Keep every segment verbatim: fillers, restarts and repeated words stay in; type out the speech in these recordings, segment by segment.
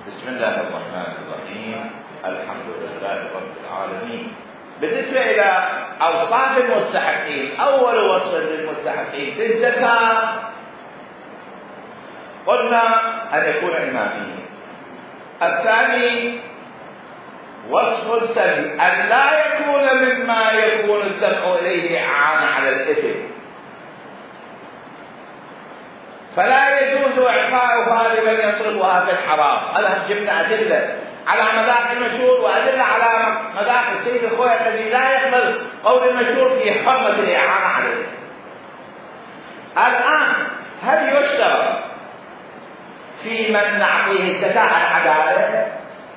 بسم الله الرحمن الرحيم. الحمد لله رب العالمين. بالنسبة إلى أوصاف المستحقين، أول وصف للمستحقين في الزكاة قلنا أن يكون إماميا. الثاني وصف السبي، أن لا يكون مما يكون الدفع إليه إعانة على الإثم، فلا يجوز إعطاؤها لمن يصرفها في الحرام. هذا جبنا أدلة على مذاق المشهور وأدلة على مذاق السيد الخوي الذي لا يقبل قول المشهور في حرمة الإعانة عليه. الآن هل يشترط في من نعطيه الزكاة العدالة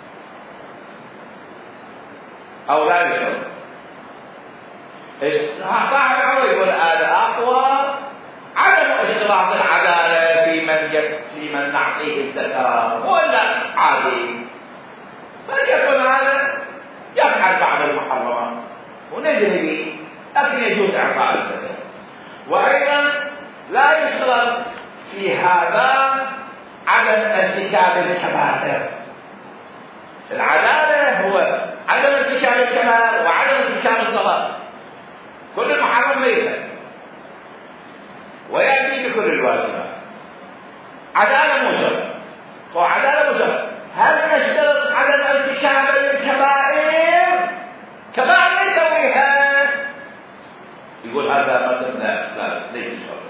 أو لا يشترط؟ صاحب العمر يقول هذا أقوى عدم اشتراط العدالة في من في من نعطيه الزكاة ولا عادي، فليكن هذا يفعل بعض المحرمات وندري به، لكن يجوز إعطاء الزكاة. وأيضا لا يشترط في هذا عدم ارتكاب الكبائر. العدالة هو عدم ارتكاب الكبائر وعدم ارتكاب الصغائر، كل المحرم ميتا ويأتي بكل الواجبات. عدالة مو شرط، هو عدالة مو شرط. هل نشترط عدم ارتكاب الكبائر؟ كبائر يسويها، يقول هذا مثلا لا لا ليس شرط.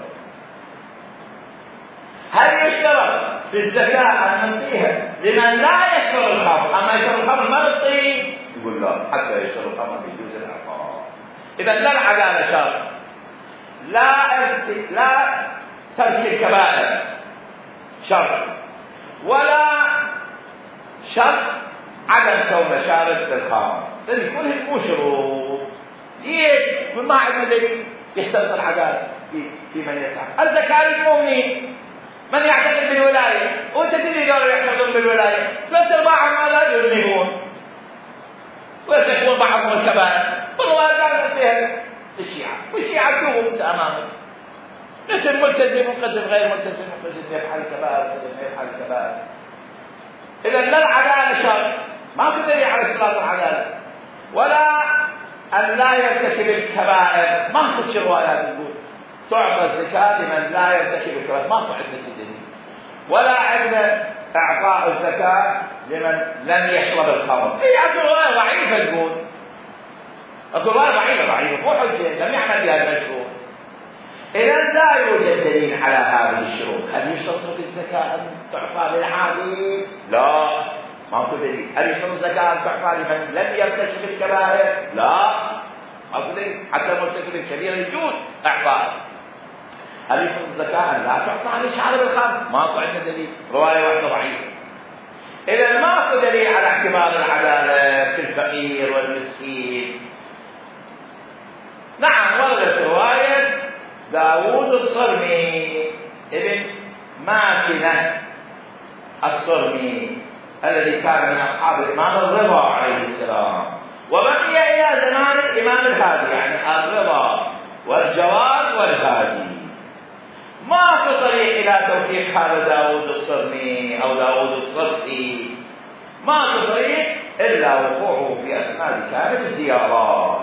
هل يشترط في الزكاة أن نعطيها لمن لا يشرب الخمر، أما يشرب الخمر ما نعطيه؟ يقول لا، حتى يشرب الخمر يجوز الإعطاء. إذا لا العدالة شرط، لا لا ترك الكبائر شرط، ولا شرط عدم كون شارب بالخمر، لأن كلهم مو شروط. ليش؟ ما عندنا دليل يشترط العدالة في في من يسعى. الزكاة للمؤمنين، من يعتقد بالولاية، وانت تدري دول يعتقدون بالولاية، ثلاث ارباعهم لا يذنبون ويرتكبون بعضهم الكبائر، والله قالت فيها الشيعة، والشيعة شوفوا انت امامك، قسم ملتزم وقسم غير ملتزم وقسم يفعل الكبائر وقسم يفعل الكبائر. اذا لا العدالة شرط، ما في دليل على اشتراط العدالة، ولا ان لا يرتكب الكبائر. ما في روايات تقول تعطى الزكاة لمن لا يرتكب الكبائر، ما في عندنا دليل. ولا عندنا اعطاء الزكاة لمن لم يشرب الخمر. هي عندنا رواية ضعيفة تقول، اكو رواية ضعيفة ضعيفة مو حجة، لم يعمل بها المشهور. إذا لا يوجد دليل على هذه الشروط. هل يشترط في الزكاة أن تعطى للعادي؟ لا، ما في دليل. هل يشترط الزكاة أن تعطى لمن لم يرتكب الكبائر؟ لا، ما في دليل. حتى مرتكب الكبيرة يجوز إعطاء. هل يشترط الزكاة أن لا تعطى لشارب الخمر؟ ما في عندنا دليل، رواية واحدة ضعيفة. إذا ما في دليل على اعتبار العدالة في الفقير والمسكين. نعم وردت رواية داود الصرمي ابن ماكنة الصرمي الذي كان من أصحاب الإمام الرضا عليه السلام، وبقي إلى زمان الإمام الهادي، يعني الرضا والجواد والهادي. ما في طريق إلى توثيق هذا داود الصرمي أو داود الصرفي، ما في طريق إلا وقوعه في أسناد كانت الزيارات.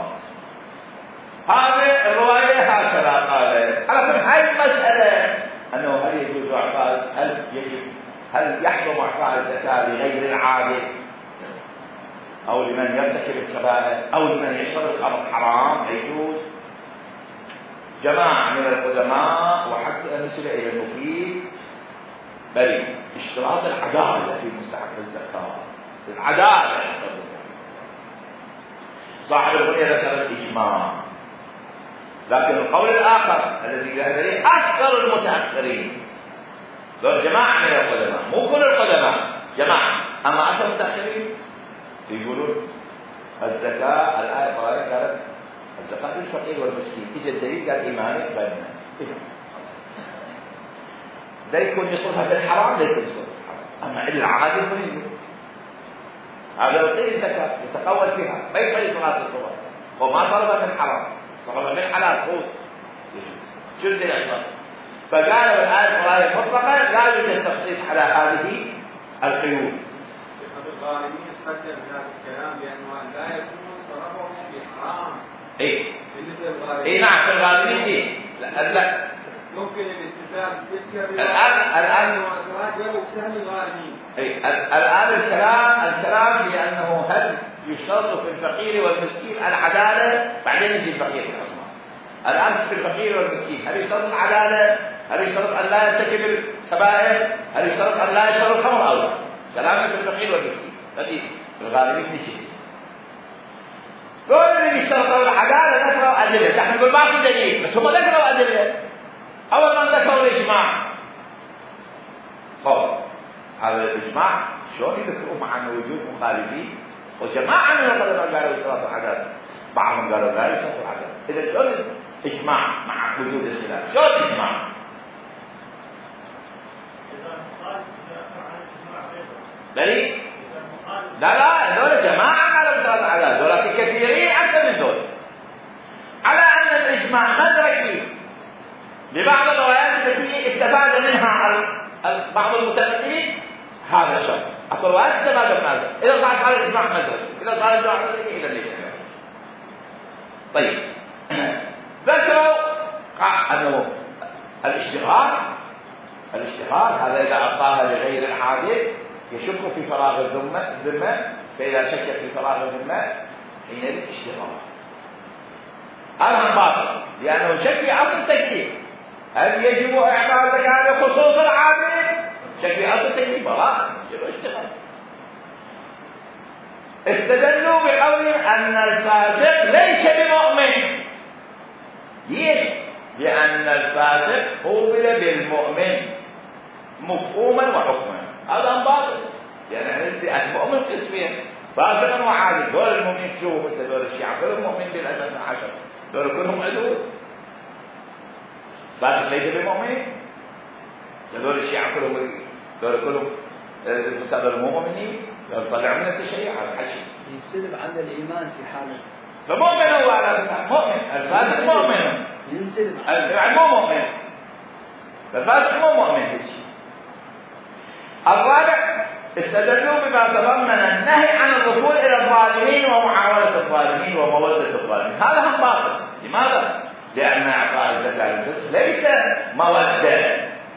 هذه الرواية هكذا قالت. على كل هاي المسألة أنه هل يجوز إعطاء، هل يجب هل يحرم إعطاء الزكاة لغير العادل أو لمن يرتكب الكبائر أو لمن يشرب الخمر حرام؟ يجوز. جماعة من القدماء وحتى مثل إلى المفيد بل اشتراط العدالة في مستحق الزكاة، العدالة. صاحب الغنية ذكر الإجماع، لكن القول الآخر الذي له أكثر المتأخرين، لو جماعة من القدماء مو كل القدماء، جماعة، أما أكثر المتأخرين يقولون الزكاة. الآية قالت قالت الزكاة للفقير والمسكين، إذا الدليل قال إيمانك بيننا، لا يكون يصرفها في الحرام، لا يكون يصرفها في الحرام، أما إلا العادل منه هذا يعطيه الزكاة يتقول فيها، ما يدخل صلاة الصبح وما صرفها في الحرام، صرفها في الحلال قوت جلد الأجمال. فقالوا الآية قراءة مطلقة لا يوجد تخصيص على هذه القيود. الغالبين استدل بهذا الكلام بأنه لا يكون صرفهم بحرام. اي اي نعم في الغالبين اي لا لا ممكن الالتزام بالتذكر الان الان ولو سهم الغالبين. اي الان الكلام الكلام بانه هل يشترط في الفقير والمسكين العداله، بعدين يجي الفقير والعصمه. الان في الفقير والمسكين هل يشترط العداله؟ هل يشترط ان لا يرتكب السبائل؟ هل يشترط ان لا يشرب الخمر او لا؟ كلامنا في الفقير والمسكين هذه الغالبين نجي كل اللي يشترطوا العداله ذكروا ادله، نحن نقول ما في دليل بس هم ذكروا ادله. اول ما ذكروا الاجماع طب هذا الاجماع شلون يذكروا مع انه وجود مخالفين وجماعه من العلماء قالوا يشترطوا العداله، بعضهم قالوا لا يشترطوا العداله. اذا شلون اجماع مع وجود الخلاف؟ شلون اجماع؟ دليل؟ لا لا هذول جماعة على افتراض العدالة، هذول كثيرين أكثر من دول على أن الإجماع مدرك فيه لبعض الروايات التي استفاد منها بعض المتكلمين هذا الشرط. أكو روايات استفاد من هذا، إذا صارت على الإجماع مدرك، إذا صار الإجماع مدرك إذا ليس. طيب ذكروا أنه الاشتغال الاشتغال هذا إذا أعطاها لغير العادل يشك في فراغ الذمة الذمة فإذا شك في فراغ الذمة حينئذ اشتغال. هذا باطل لأنه شك في أصل التكليف. هل يجب إعطاء الزكاة بخصوص العادل؟ شك في أصل التكليف براءة يجب اشتغال. استدلوا بقولهم أن الفاسق ليس بمؤمن. ليش؟ لأن الفاسق قوبل بالمؤمن مفهوما وحكما. هذا باطل يعني المؤمن قسمين فاسقا وعادل. دول المؤمنين شوفوا مثل دول الشيعة كلهم مؤمنين بالأساس عشر، دول كلهم عدول. فاسق ليس بمؤمن، دول الشيعة كلهم دول كلهم المستقبل مو مؤمنين، دول طلعوا من التشريع على الحشي ينسلب عن الإيمان في حاله. فمؤمن هو على مؤمن، الفاسق مؤمن ينسلب يعني مو مؤمن، الفاسق مو مؤمن هيك. الرابع استدلوا بما تضمن النهي عن الوصول الى الظالمين ومعاونة الظالمين ومودة الظالمين. هذا هم باطل. لماذا؟ لأن إعطاء الزكاة للفسق ليس مودة،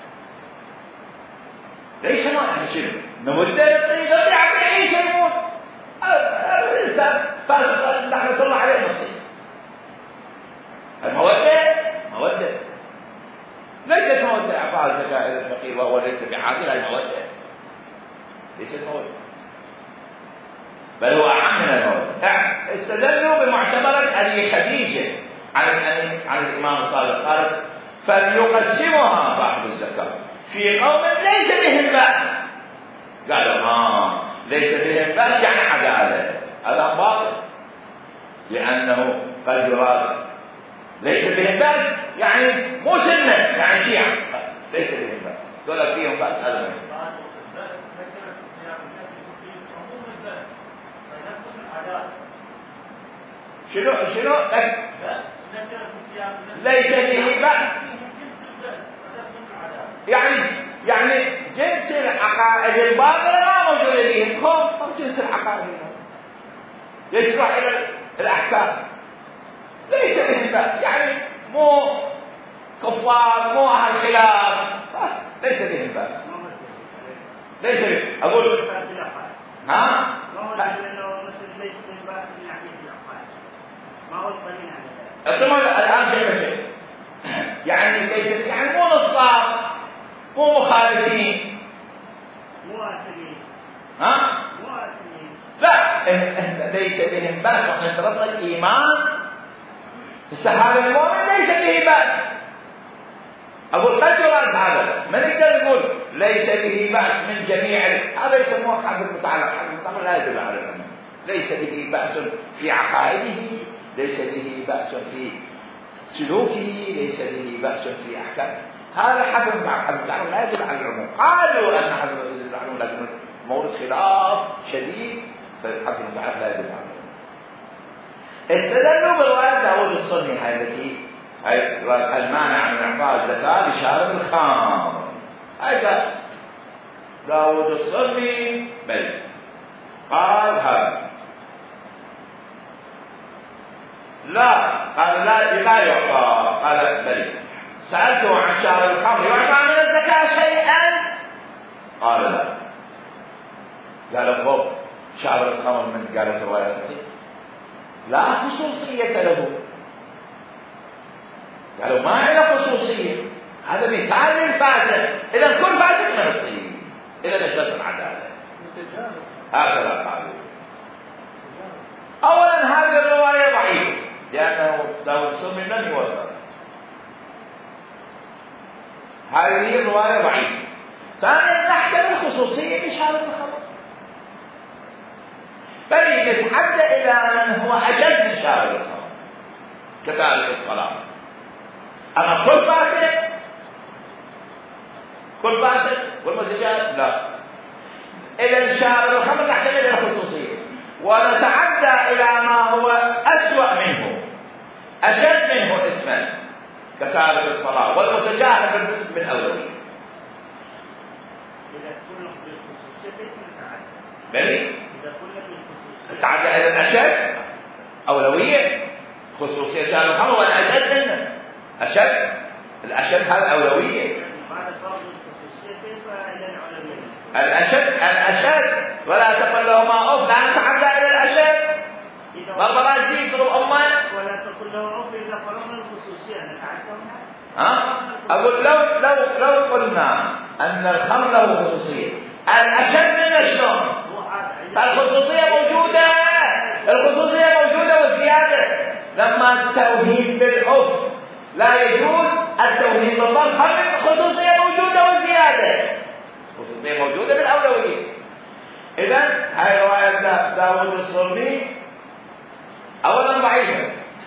ليس مودة. شنو؟ مودة يقضي عم يعيش يموت. الإنسان فاسق لعنة الله عليه نصيب. المودة مودة ليست مودة إعطاء الزكاة إلى الفقير وهو ليس بعادل. المودة ليست مودة بل هو أعم من المودة. استدلوا بمعتبرة أبي خديجة عن عن الإمام الصادق قال فليقسمها صاحب الزكاة في قوم ليس بهم بأس. قالوا ها ليس بهم بأس يعني عدالة. هذا باطل لأنه قد يراد ليس بهم بأس يعني مو سنة يعني شيعة ليس بهم بأس، دول فيهم بأس. هذا شنو شنو ليس به بأس يعني يعني جنس العقائد الباطلة ما موجود فيهم، هم جنس العقائد يشرح إلى الأحكام ليس بهم بأس يعني مو كفار مو أهل خلاف ليس بهم بأس. ليس بهم أقول ها الضمان الآن شيء بشيء يعني ليس يعني مو نصاب مو مخالفين مو آثمين ها مو آثمين لا ليس بهم بأس. وإحنا اشترطنا الإيمان السحاب المؤمن ليس به بأس. أقول قد يراد هذا ما نقدر نقول ليس به بأس من جميع هذا يسموه حد المتعلق. حد المتعلق لا يدل على الأمر. ليس به بأس في عقائده، ليس به بأس في سلوكه، ليس به بأس في أحكامه. هذا حد المتعلق لا يدل على العموم. قالوا أن حد يدل على العموم لكن مورد خلاف شديد فحد المتعلق لا يدل على العموم. استدلوا برواية داود السني هاي التي هاي المانع من إعطاء الزكاة لشارب الخمر. هاي داود السني بل قال هذا لا، قال لا لا يعطى. قال بل سألته عن شهر الخمر يعطى من الزكاة شيئا؟ قال لا. قال فوق شهر الخمر من قالت رواية لا خصوصية له. قالوا ما له خصوصية، هذا مثال للفاسد، إذا كل فاسد من الطيب، إذا نشرت العدالة. هكذا قالوا. أولا هذه الرواية ضعيفة لأنه داود السمي لم يوثق. هذه الرواية ضعيفة. ثانيا نحتمل الخصوصية لشهر الخمر، بل نتحدى إلى من هو أجل من شهر الخمر كذلك الصلاة. أما كل فاسد كل فاسد والمتجاهل لا. إذا شهر الخمر نحتمل إلى الخصوصية ونتعدى إلى ما هو أسوأ منه أشد منه اسما كتارك الصلاة والمتجاهل بالنسبة من أولوية. إذا كل بالخصوصية نتعدى. بلي إذا كل بالخصوصية نتعدى إلى الأشد أولوية. خصوصية شهر الخمر ولا أشد منه أشد. الأشد هذا أولوية. بعد فرض الخصوصية كيف إلى الأولوية؟ الأشد الأشد ولا تقل لهما أف، لا نتعدى إلى الأشد. مرة يجي يضرب أمه ولا تقل له أف إذا فرضنا الخصوصية نتعدى منها. ها؟ أقول لو لو لو قلنا أن الخمر له خصوصية، الأشد منه شلون؟ الخصوصية موجودة، الخصوصية موجودة وزيادة. لما التوهيم بالعف لا يجوز، التوهيم بالضرب هم الخصوصية موجودة وزيادة. الخصوصية موجودة بالأولوية. إذن هاي رواية داود الصرمي أولا ضعيفة،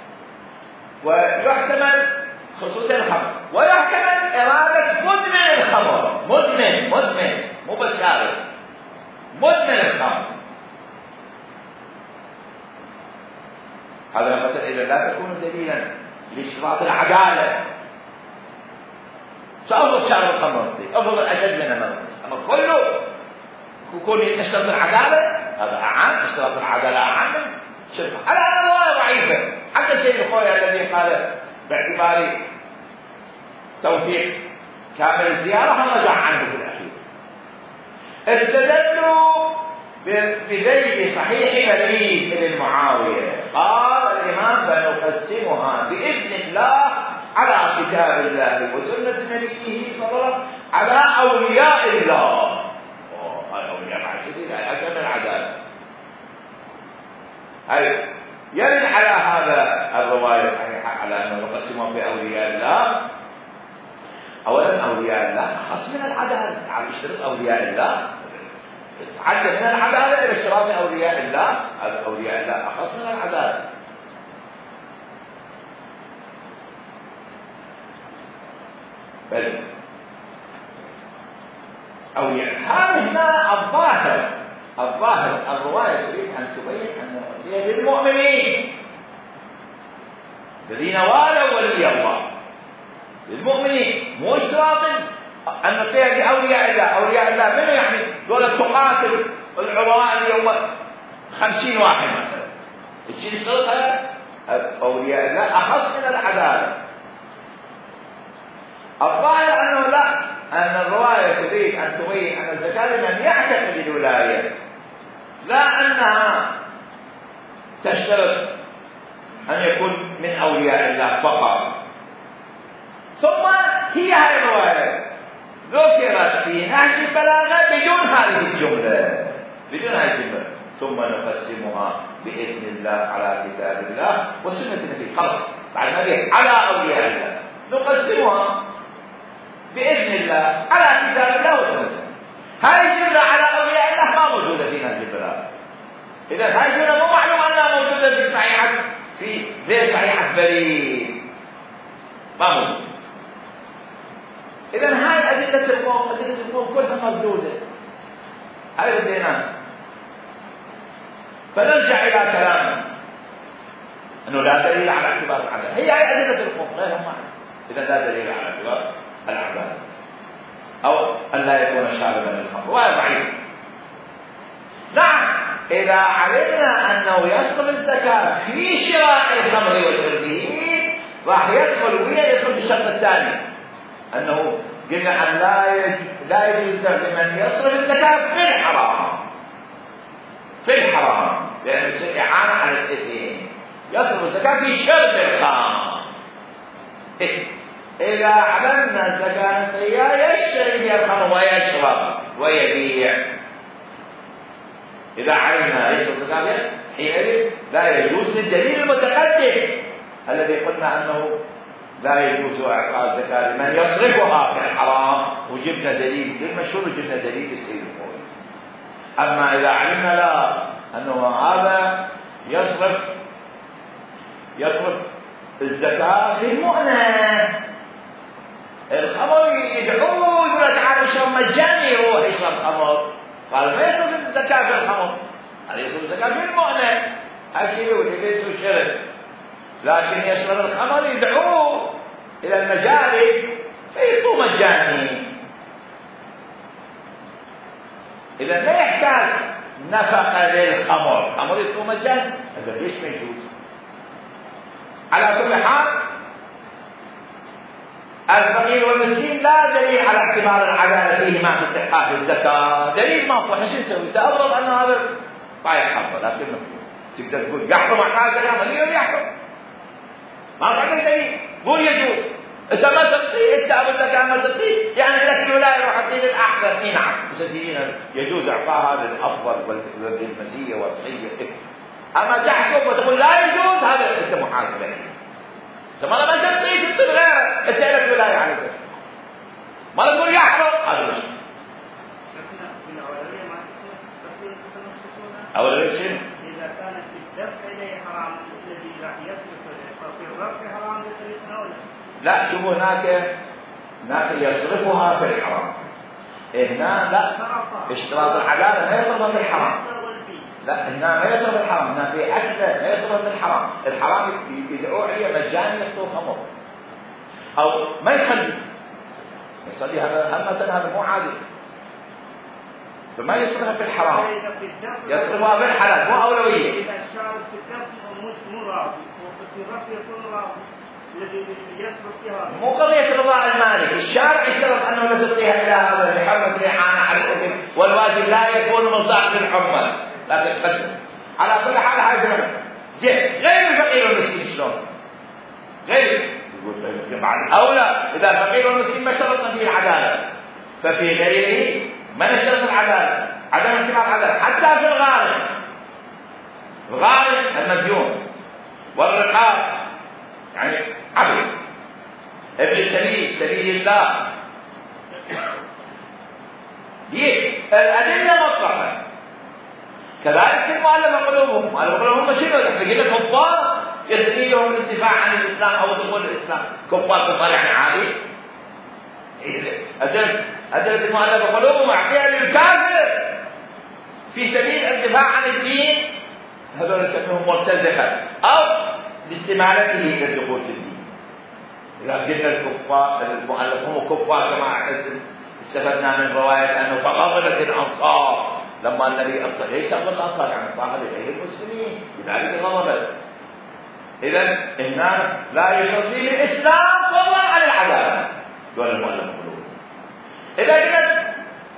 ويحتمل خصوصية الخمر، ويحتمل إرادة مدمن الخمر. مدمن مدمن مو بس شارب، مدمن الخمر. هذا مثلا إذا لا تكون دليلا لاشتراط العدالة. سأفضل شارب الخمر أفضل أشد من المرض، أما كله يكون يشترط العدالة هذا أعم. اشتراط العدالة أعم شرط. على هذا رواية ضعيفة. حتى السيد الخوي الذي قال باعتبار توثيق كامل الزيارة هم رجع عنه في الأخير. استدلوا بذيل صحيح بريد بن معاوية. قال الإمام فنقسمها بإذن الله على كتاب الله وسنة نبيه صلى الله عليه وسلم على أولياء الله. هاي أولياء معشدين، هاي أكمل العدالة. هاي يرد على هذا الرواية الصحيحة على أنه نقسمها في أولياء الله. أولا أولياء الله أخص من العدالة. على اشتراط أولياء الله عد من العدالة إلى اشتراط أولياء الله. هذا أولياء الله أخص من العدالة. بل أولياء هذا هنا الظاهر الظاهر الرواية تريد أن تبين أن هي للمؤمنين الذين والوا ولي الله. للمؤمنين مو اشتراط أن فيها لأولياء الله. أولياء الله منو يعني؟ دولة تقاتل العراء اليوم خمسين واحد مثلا تجي اشترطها. أولياء الله أخص من العدالة. الظاهر أنه لا، أن الرواية تريد أن تبين أن الزكاة لمن يعتقد الولاية، لا أنها تشترط أن يكون من أولياء الله فقط. ثم هي هذه الرواية ذكرت في نهج البلاغة بدون هذه الجملة، بدون هذه الجملة. ثم نقسمها بإذن الله على كتاب الله وسنة النبي. خلاص بعد ما على أولياء الله نقسمها بإذن الله على كتاب الله وسنة. هذه الجملة على أولياء الله ما موجودة في نهج البلاغة. إذا هذه الجملة مو معلوم أنها موجودة في صحيحة في غير صحيحة بريد، ما موجودة. إذا هاي أدلة القوم أدلة القوم كلها موجودة. هاي بدينا فنرجع إلى كلامنا أنه لا دليل على اعتبار العدالة. هي هاي أدلة القوم غير معنى. إذا لا دليل على اعتبار العدالة أو أن لا يكون شاربا للخمر. رواية ضعيفة. نعم إذا علمنا أنه يدخل الزكاة في شراء الخمر وشربه راح يدخل ويا يدخل بالشرط الثاني أنه قلنا أن لا لا يجوز لمن يصرف الزكاة في الحرام في الحرام لأنه يصير إعانة على الاثنين. يصرف الزكاة في شرب الخمر. إذا علمنا الزكاة يشتري بها الخمر ويشرب ويبيع. إذا علمنا ليس الزكاة حينئذ لا يجوز للدليل المتقدم الذي قلنا أنه لا يجوز إعطاء الزكاة لمن يصرفها في الحرام وجبنا دليل للمشهور وجبنا دليل السيد الخوي. أما إذا علمنا لا أنه هذا يصرف يصرف الزكاة في المؤنة الخمر يدعوه يقول تعال اشرب مجاني يروح يشرب خمر قال ما يصرف الزكاة في الخمر هذا يصرف الزكاة في المؤنة أكل ولبس وشرب لكن يشرب الخمر يدعوه إلى المجالس فيعطوه مجاني. إذا لا يحتاج نفقة للخمر خمر يعطوه مجاني هذا ليش ما يجوز. على كل حال الفقير والمسكين لا دليل على اعتبار العدالة فيهما في استحقاق الزكاة دليل ما هو شو نسوي سأفرض أن هذا ما يحرم لكن تقدر تقول يحرم على هذا اليوم يحرم ما عندك دليل قول يجوز إذا ما تقضي أنت أبو الزكاة ما تقضي يعني لك الولاية يروح تقضي للأحسن إيه نعم يجوز إعطاءها للأفضل والمزية والخير. أما تحكم وتقول لا يجوز هذا أنت محاسب عليه. ثم لما تقضي تقضي غيره أنت لك الولاية على ذلك ما تقول يحرم هذا مش أولوية شنو؟ إذا كانت الدفع إليه حرام الذي راح يصرف ففي الرفع حرام بطريقة أولى. لا شوفوا هناك هناك يصرفها في الحرام. هنا لا اشتراط العدالة ما يصرفها في الحرام. لا هنا ما يصرف الحرام هنا في أسلة ما يصرف في الحرام. الحرام يدعوه عليه مجاني يخطو خمر أو ما يصلي يصلي هذا همة هذا مو عادل فما يصرفها في الحرام يصرفها في الحلال مو أولوية. إذا الشارب في الدفع مو راضي وفي الرفع يكون راضي الذي يصرف فيها مو قضية رضاء المالك. الشارع يشترط أنه لا تبقيها إلى هذا لحرمة الإعانة على الإثم والواجب لا يكون مصداق للحرمة لا تتقدم. على كل حال هاي بنعمل زين غير الفقير والمسكين شلون؟ غير يقول بعد أولى إذا الفقير والمسكين ما شرطنا فيه العدالة ففي غيره ما نشترط العدالة عدم اعتبار العدالة حتى في الغالب. الغالب المديون والرقاب يعني عبد ابن السبيل سبيل الله ليه الأدلة مطلقة. كذلك المؤلفة قلوبهم المؤلفة قلوبهم شنو يحتاجون كفار يستطيع لهم الدفاع عن الإسلام أو دخول الإسلام كفار كفار يعني عادي. أدلة أدلة المؤلفة قلوبهم أعطيها للكافر في سبيل الدفاع عن الدين هذول يسموهم مرتزقة أو لاستمالته إلى الدخول في الدين. إذا قلنا الكفار المؤلف هم كفار كما استفدنا من رواية أنه فغضبت الأنصار لما النبي أصدق ليس أغضب الأنصار يعني فاقد إليه المسلمين لذلك غضبت. إذن الناس لا يشرط فيه الإسلام فضلا عن العدالة دون المؤلف قلوب. إذا كانت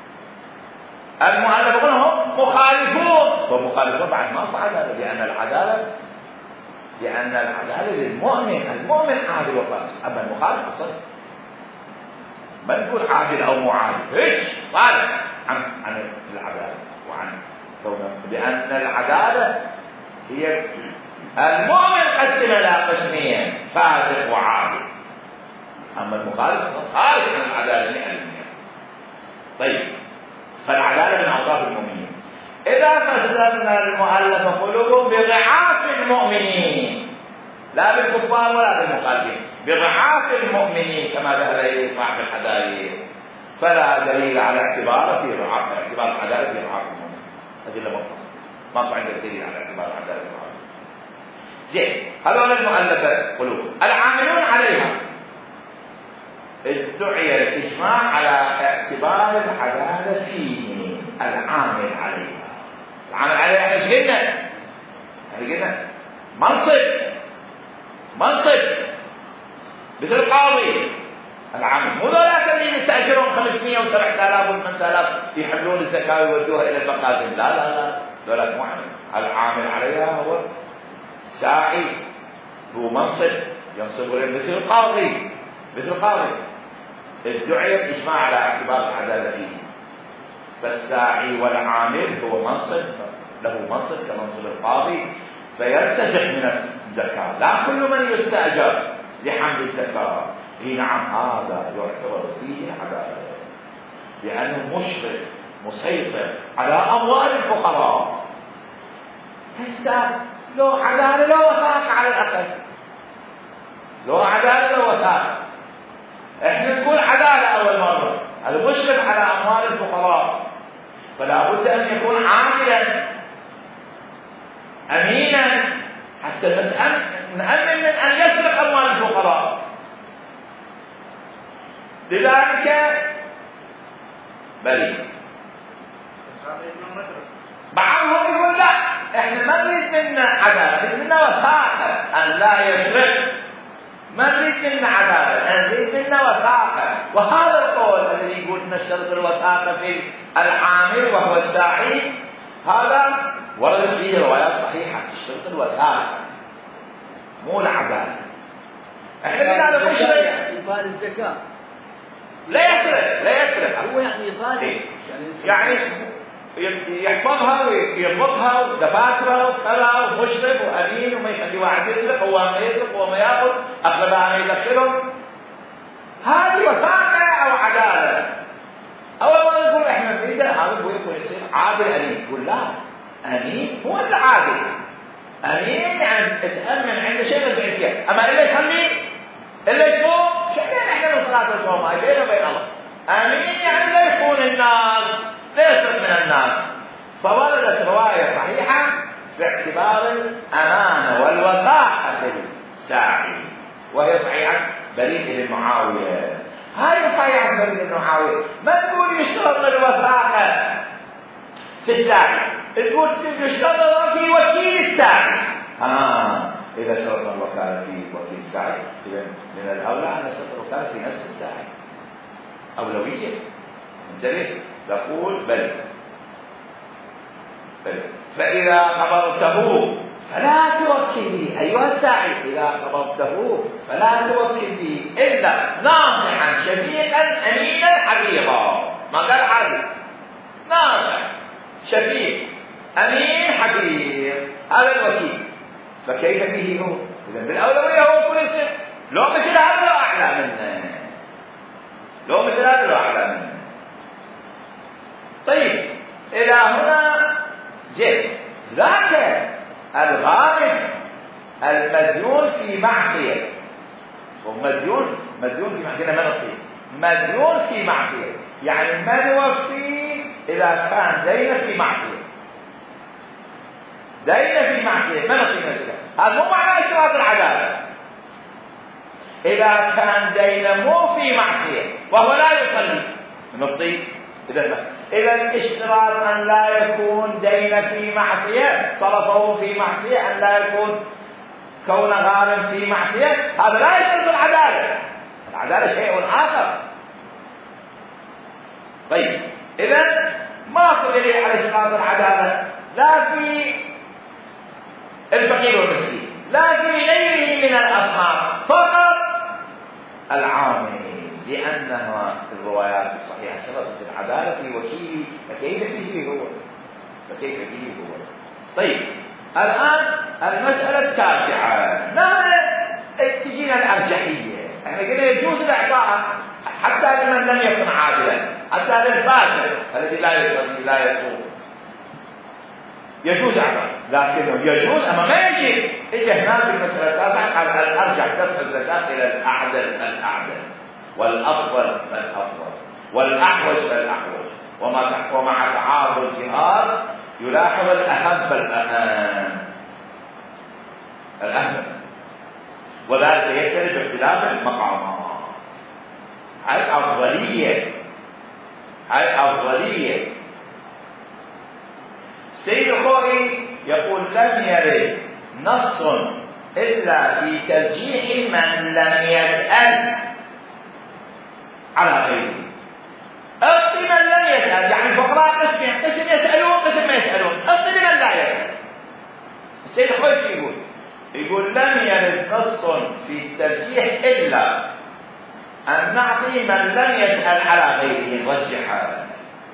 المؤلف هم مخالفون ومخالفون بعد ما صعد لأن العدالة لأن العدالة للمؤمن المؤمن عادل وفاسد أما المخالف أصلا ما نقول عادل أو مو عادل هيك طالع عن عن العدالة وعن لأن العدالة هي المؤمن قسم إلى قسمين فاسق وعادل أما المخالف خارج عن العدالة مئة بالمئة. طيب فالعدالة من أوصاف المؤمنين. إذا فسرنا المؤلف قلوبهم بضعاف المؤمنين لا بالكفار ولا بالمخالفين بضعاف المؤمنين كما ذهب إليه صاحب الحدائق فلا دليل على اعتباره في ضعاف اعتبار العدالة في ضعاف المؤمنين. أدلة مطلقة ما عندك دليل على اعتبار العدالة في ضعاف. زين هذول المؤلفة قلوبهم العاملون عليها ادعي الإجماع على اعتبار العدالة فيه العامل عليها. العامل عليها يعني قلنا احنا قلنا منصب منصب مثل القاضي العام، مو ذولاك اللي يستأجرون خمسمائة وسبعة آلاف وثمانية آلاف يحملون الزكاة ويودوها إلى المخازن، لا لا لا ذولاك مو عامل، العامل عليها هو ساعي، هو منصب ينصب مثل القاضي مثل القاضي ادعي الإجماع على اعتبار العدالة فيه، فالساعي والعامل هو منصب له منصب كمنصب القاضي فيرتزق من الزكاة، لا كل من يستأجر لحمل الزكاة. اي نعم هذا يعتبر فيه عدالة لأنه مشرف مسيطر على أموال الفقراء. هسه لو عدالة لو وثاقة على الأقل، لو عدالة لو وثاقة، احنا نقول عدالة أول مرة، المشرف على أموال الفقراء فلا بد أن يكون عادلا أمينا حتى نأمن من أن يسرق أموال الفقراء. لذلك بل بعضهم يقول لا احنا ما نريد منا عدالة، نريد منا وثاقة أن لا يسرق، ما نريد منا عدالة نريد منا وثاقة. وهذا القول الذي يقول ان الشرط الوثاقة في العامل وهو الساعي هذا وردت فيه روايات صحيحة في الشرط الوثاقة مو العدالة. احنا بهذا المشرك إيصال الزكاة لا يسرق لا يسرق هو يعني إيصال يعني يحفظها ويضبطها دفاتره وكذا ومشرف وامين وما يخلي واحد يسرق هو ما يسرق هو ما ياخذ اقرباء ما يدخلهم. هذه وثاقه او عداله. اول ما نقول احنا نريد هذا هو يكون يصير عادل امين، يقول لا امين هو العادل. امين يعني تامن عنده شيء من البيت، اما اللي يصلي اللي يصوم شيء احنا من صلاه الصوم ما بينه وبين الله. امين يعني لا يخون الناس لا يسرق من الناس. فوردت روايه صحيحه في اعتبار الامانه والوثاقه للساعي وهي صحيحه بريء بن معاويه. هاي صحيحه بريء بن معاويه ما تقول يشترط الوثاقه في الساعي، تقول يشترط في وكيل الساعي. اه اذا شرط الوكاله في وكيل الساعي اذا من الاولى ان يشترط الوكاله في نفس الساعي، اولويه. انتبه تقول بل بل فإذا قبضته فلا توكل به أيها الساعي، إذا قبضته فلا توكل به إلا ناصحا شفيقا أمينا حفيظا. ما قال عادل، ناصح شفيق أمين حفيظ هذا الوكيل. فكيف به هو؟ إذا بالأولوية هو كل شيء. لو مثل هذا لو أعلى منه، لو مثل هذا لو أعلى منه. طيب إلى هنا جد ذاك الغالب المديون في معصية، ومديون مديون في معصية ما نطيق مديون في معصية يعني ما نوفي إذا كان دين في معصية، دين في معصية ما نطيق نفسه. هذا مو معنى اشتراط العدالة. إذا كان دين مو في معصية وهو لا يصلي نطيق. إذا إذا اشتراط أن لا يكون دين في معصية صرفه في معصية، أن لا يكون كون غالب في معصية، هذا لا يشترط العدالة. العدالة شيء آخر. طيب إذا ما دليل على اشتراط العدالة لا في الفقير والمسكين لا في غيره من الأصحاب، فقط العامل، لأنها الروايات الصحيحة شرطت العدالة في وكيل فكيف به هو فكيف به هو. طيب الآن المسألة التاسعة تجينا الأرجحية. احنا قلنا يجوز الإعطاء حتى لمن لم يكن عادلا، حتى للفاسد الذي لا يصلي لا يصوم يجوز إعطاء، لكنه يجوز أما ما يجب. إجا هنا في المسألة التاسعة قال الأرجح دفع الزكاة إلى الأعدل الأعدل والأفضل فالأفضل والأحوج فالأحوج، وما ومع تعارض الجهاد يلاحظ الأهم فالأهم الأهم، وذلك يختلف باختلاف المقامات. هاي أفضلية هاي أفضلية. السيد الخوئي يقول لم يرد نص إلا في ترجيح من لم يسأل على غيره. اعطي من لم يسأل، يعني الفقراء قسمين، قسم يسألون قسم ما يسألون، اعطي لمن لا يسأل. السيد خويتي يقول يقول لم يرد نص في الترجيح إلا أن نعطي من لم يسأل على غيره نرجح هذا.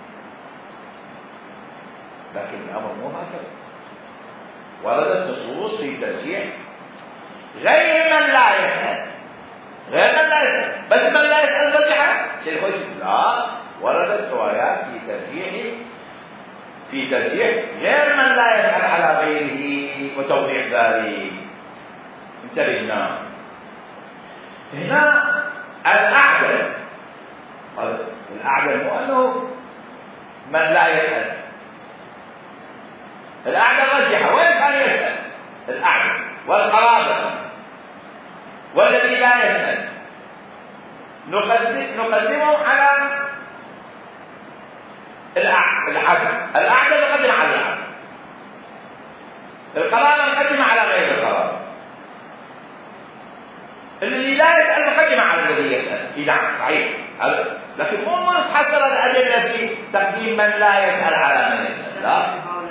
لكن الأمر مو هكذا، وردت نصوص في ترجيح غير من لا يسأل، غير من لا يسأل، بس من لا يسأل رجحه. السيد خويتي لا، وردت روايات في ترجيح في ترجيح غير من لا يسأل على غيره وتوضيح ذلك. انتبهنا هنا الأعدل، الأعدل مو أنه من لا يسأل، الأعدل رجحه وين كان يسأل الأعدل والقرابة، والذي لا يسأل نقدمه على العدل، الأعدل نقدم على العدل، القرابة نقدم على غير القرابة، الذي لا يسأل نقدم على الذي يسأل. إيه نعم صحيح، لكن مو نحصر الأدلة في تقديم من لا يسأل على من يسأل. لا،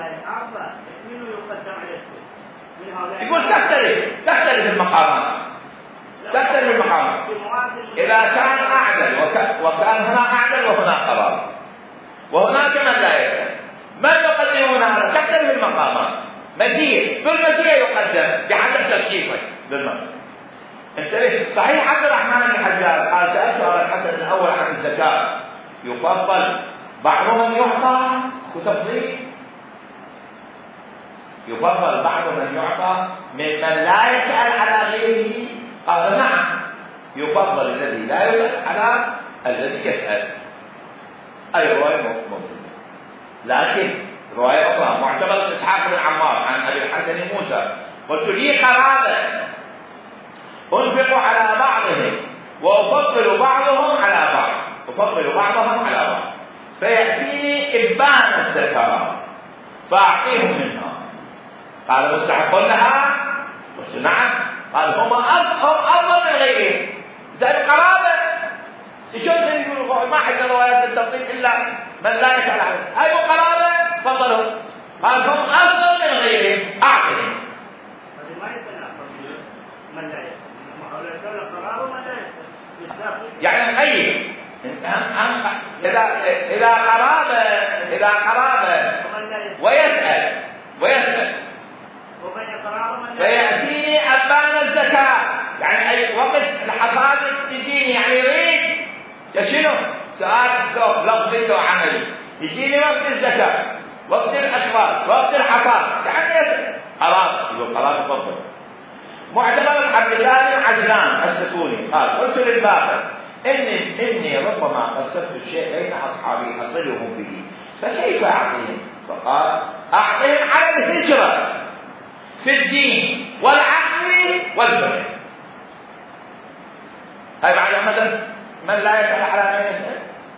يقول تختلف تختلف المقامات، تختلف المقامات. إذا كان أعدل وكان هنا أعدل وهنا قرابة وهناك من لا يسأل، من يقدم هنا؟ تختلف المقامات. مزية بالمزية يقدم بحسب تشخيصه بالمزية. انتبه، صحيح عبد الرحمن بن حجاج قال سألت على الحسن الأول عن الزكاة، يفضل بعضهم يعطى وتفضيل، يفضل بعض من يعطى ممن لا يسأل على غيره. قال نعم، يفضل الذي لا يسأل على الذي يسأل. أي رواية موجودة، لكن رواية أخرى معتبر إسحاق بن عمار عن أبي الحسن موسى، قلت لي قرابة أنفق على بعضهم وأفضل بعضهم على بعض، أفضل بعضهم على بعض، فيأتيني إبان الزكاة فأعطيهم منها. قال مستحق لها؟ قلت نعم. قال هم أفضل من غيرهم، زي القرابة شلون يقولوا ما حد روايات التفضيل إلا من لا يسأل عنه، هاي قرابة فضلهم. قال هم أفضل من غيرهم، أعطهم. هذه ما يسأل من لا يسأل، ما يسأل قرابة من لا يسأل، يعني نغير إذا إذا قرابة إذا قرابة ويسأل ويسأل فيأتيني أبان الزكاة، يعني أي وقت الحصاد تجيني، يعني يريد شنو؟ سؤال لفظي وعملي، يجيني وقت الزكاة، وقت الأشغال، وقت الحصاد، يعني يسأل قرابة، يقول قرابة تفضل. معتبر عبد الله بن عجلان السكوني قال قلت للباقر إني إني ربما قسمت الشيء بين أصحابي أصلهم به، فكيف أعطيهم؟ فقال أعطيهم على الهجرة في الدين والعقل والفقه. هاي بعد مثلا من لا يسأل على من يسأل،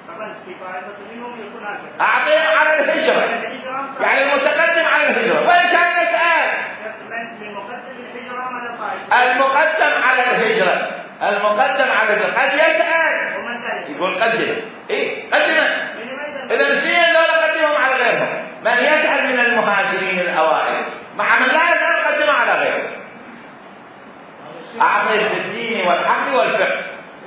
أعطيهم على الهجرة، يعني المتقدم على الهجرة، وإن كان يسأل المقدم على الهجرة، المقدم على الهجرة قد يسأل يقول قدم، إيه قدم. إذا مسلمين لا قدمهم على غيرهم، من يسأل من المهاجرين الأوائل مع من لا يسأل قدم على غيره. أعطي في الدين والعقل والفقه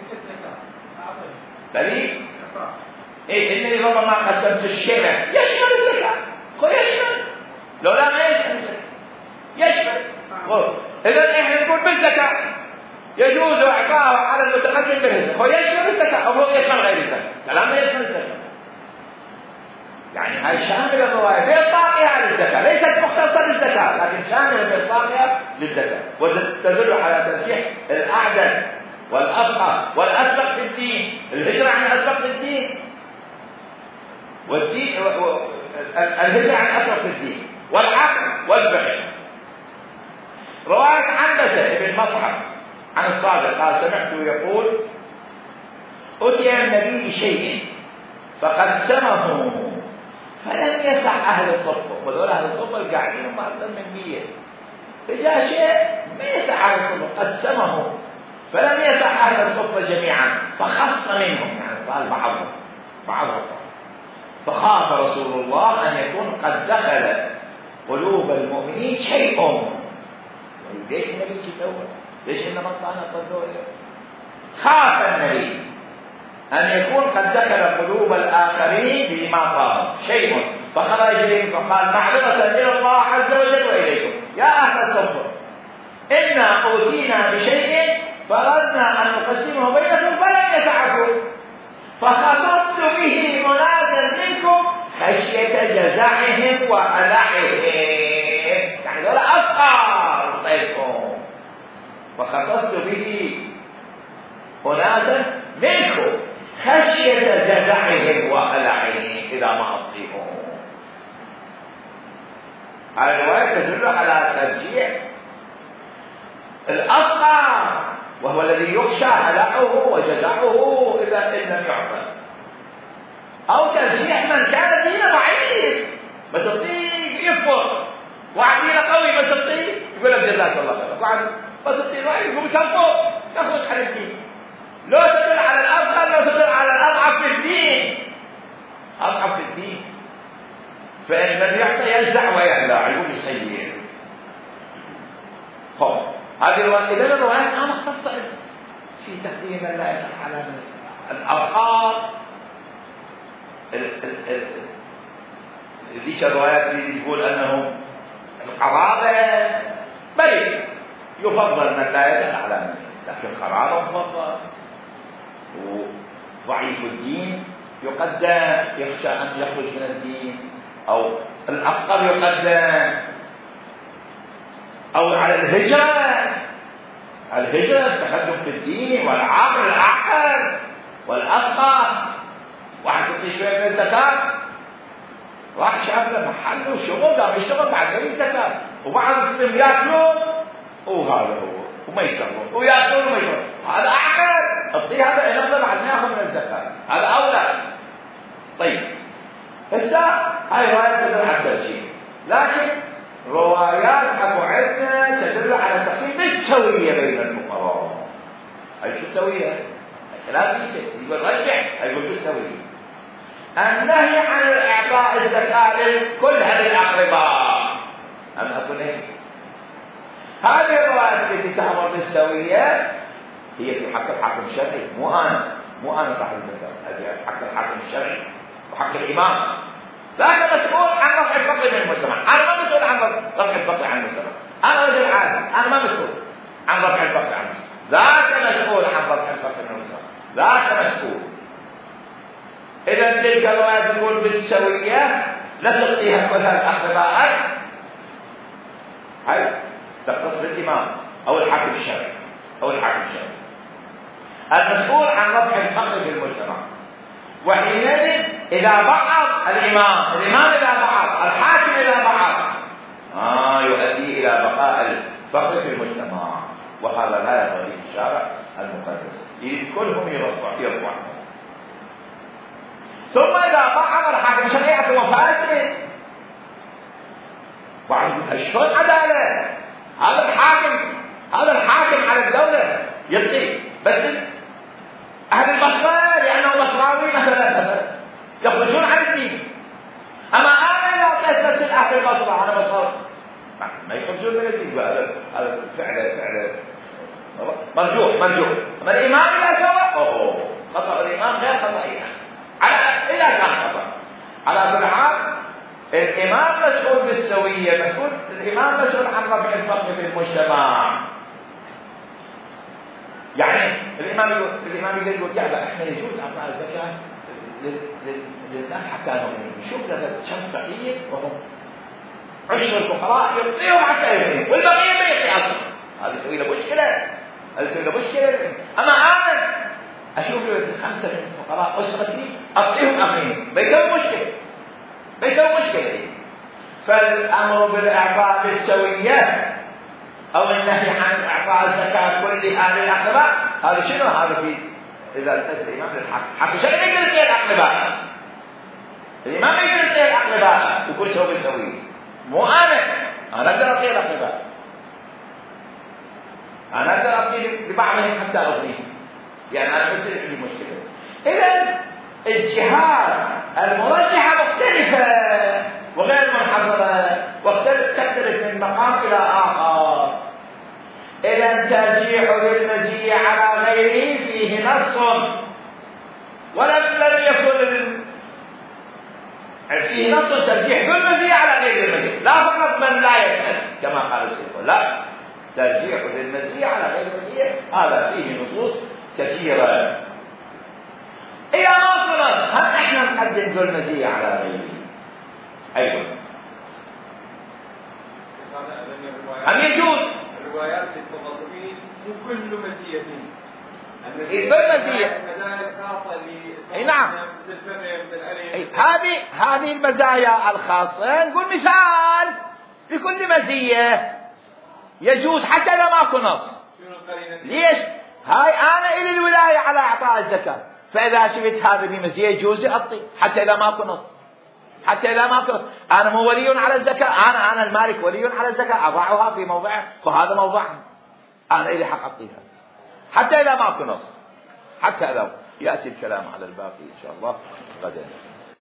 دليل. إيه إنني ربما قسمت الشيء يشمل الزكاة، هو يشمل، لولا ما يشمل يشمل. إذا إحنا نقول بالزكاة يجوز إعطاءه على المتقدم بالهجرة، هو يشمل الزكاة أو هو يشمل غير الزكاة؟ كلام يشمل الزكاة، يعني هاي شامل الرواية بإطلاقها على الزكاة، ليست مختصة للزكاة لكن شاملة بإطلاقها للزكاة، وتدل على ترجيح الأعدل والأبقى والأسبق في الدين. الهجرة عن الأسبق في الدين، والدين الهجرة عن الأسبق في الدين والعقل والفقه. رواية عنبسة بن مصعب عن الصادق قال سمعته يقول أتي النبي بشيء فقسمه فلم يسع أهل الصفة، الصفة، دول أهل الصفة القاعدين هم أكثر من مية. فجاء شيء ما يسع أهل الصفة قسمهم، فلم يسع أهل الصفة جميعا، فخص منهم، يعني قال بعضهم بعضهم. فخاف رسول الله أن يكون قد دخل قلوب المؤمنين شيء. ليش النبي يسوي؟ ليش إنما طعنا قدوه؟ خاف النبي أن يكون قد دخل قلوب الآخرين بما قال شيء، فخرج إليهم فقال معذرة إلى الله عز وجل وإليكم يا أهل الصفة، إنا أوتينا بشيء فأردنا أن نقسمه بينكم فلم يسعكم، فخصصت به منازا منكم خشية جزعهم وهلعهم. يعني دول أفقار طيبكم، فخصصت به منازا منكم خشية جزعهم وهلعهم إذا ما أطيعهم. هذه الرواية تدل على ترجيح الأصغر، وهو الذي يخشى هلعه وجزعه إذا إن لم يعطى، أو ترجيح من كان دينه ضعيف بس تطيق يكفر، واحد دينه قوي بس تطيق يقول لك جزاك الله خير، واحد بس تطيق ضعيف يقول كفر يخرج على الدين. لو تدل على الأصغر لو تدل على الأضعف في الدين، أضعف في الدين، فإن من يعطي يجزع ويهلع يقول السيد. خب هذه الرواية، إذن الروايات أنا مختصة في تقديم لا يسأل على الأفقار. ذيك الروايات اللي تقول أنهم القرابة بل يفضل من لا يسأل على من، لكن القرابة مفضل، وضعيف الدين يقدم يخشى أن يخرج من الدين، أو الأفقر يقدم، أو على الهجرة، الهجرة التقدم في الدين، والعاقل الأعقل والأفقر. واحد يعطي شوية من الزكاة، واحد شاف له محل وشغل قام يشتغل بعد ذلك الزكاة، وبعض المسلم ياكلون وهذا هو وما يشتغلون وياكلون وما يشتغلون، هذا أعقل، اعطيه هذا ينقل بعد ما ياخذ من الزكاة، هذا أولى. طيب هسه هاي رواية تدل على الترجيح، لكن روايات أبو عدنا تدل على التقسيم بالسوية بين الفقراء. أي شو السوية؟ الكلام يصير يقول رجع، يقول بالسوية. النهي عن إعطاء الزكاة لكل هذه الأقرباء، أم أقول إيه؟ هذه الروايات التي تأمر بالسوية هي في حق الحاكم الشرعي، مو أنا، مو أنا صاحب الزكاة، هذه حق الحاكم الشرعي وحق الإمام. لا مسؤول عن رفع الفقر من المجتمع، أنا ما مسؤول عن رفع الفقر عن المجتمع، أنا رجل عادي، أنا ما مسؤول عن رفع الفقر عن المجتمع، ذاك مسؤول عن رفع الفقر من المجتمع، ذاك مسؤول. إذا تلك الرواية تقول بالسوية لا تعطيها كلها الأقرباء، هاي تختص بالإمام أو الحاكم الشرعي أو الحاكم الشرعي المسؤول عن رفع الفقر في المجتمع. وحينئذ إذا بعض الإمام الإمام إذا بعض الحاكم إذا بعض آه يؤدي إلى بقاء الفقر في المجتمع، وهذا لا يرضى به الشارع المقدس، يريد كلهم يرفعون. ثم إذا بعض الحاكم شريعة وفاسد، بعض شلون عدالة؟ هذا الحاكم هذا الحاكم على الدولة يبقي بس أهل البصرة لأنه بصراوي مثلا يخرجون عن الدين، أما أنا إذا أعطيت بس أهل البصرة أنا بصراوي ما يخرجون من الدين. هذا هذا فعله فعله مرجوح مرجوح. أما الإمام إذا سوى أوه خطأ الإمام غير خطأ على إذا كان خطأ. على كل حال الإمام مسؤول بالسوية، مسؤول الإمام مسؤول عن رفع الفقر في المجتمع. يعني الإمام يقول الإمام يقول يا احنا يجوز اعطاء الزكاة للناس حتى نؤمن، نشوف لنا كم فقير وهم عشر الفقراء يعطيهم حتى يؤمنوا والبقية ما يعطي أصلا، هذا يسوي له مشكلة، هذا يسوي له مشكلة. أما أنا أشوف خمسة من الفقراء أسرتي أعطيهم أخين بيسوي مشكلة بيسوي مشكلة. فالأمر بالإعطاء بالسوية أو النهي عن إعطاء الزكاة كل أهل الأقرباء، هذا شنو؟ هذا في إذا التزم الإمام للحق، حتى شنو يقدر يعطي الأقرباء؟ الإمام يقدر يعطي الأقرباء وكل شيء بالسوية، مو أنا أنا أقدر أعطيه الأقرباء، أنا أقدر أعطيه لبعضهم حتى أغنيه، يعني أنا بس عندي مشكلة. إذا الجهات المرجحة مختلفة وغير منحصرة، وتختلف من مقام إلى آخر. إذا ترجيح بالمزية على غيره فيه نص، ولم لم يكن فيه نص ترجيح بالمزية على غير المزية، لا فقط من لا يسأل كما قال الشيخ، لا، ترجيح بالمزية على غير المزية هذا فيه نصوص كثيرة. إذا ما فرض هل احنا نقدم بالمزية على غيره؟ أيضا أم يجوز الروايات للتضامين مو كل مزية بالمزية. اي نعم، هذه هذه المزايا الخاصة. نقول مثال لكل مزية يجوز حتى إذا ماكو نص. ليش؟ هاي أنا إلي الولاية على إعطاء الزكاة، فإذا شفت هذه المزية يجوز أعطي حتى إذا ماكو نص، حتى إذا ماكو نص. أنا مو ولي على الزكاة، أنا أنا المالك ولي على الزكاة، أضعها في موضعها، فهذا موضعها أنا إلي حق أعطيها حتى إذا ماكو نص، حتى لو يأتي الكلام على الباقي إن شاء الله غدا.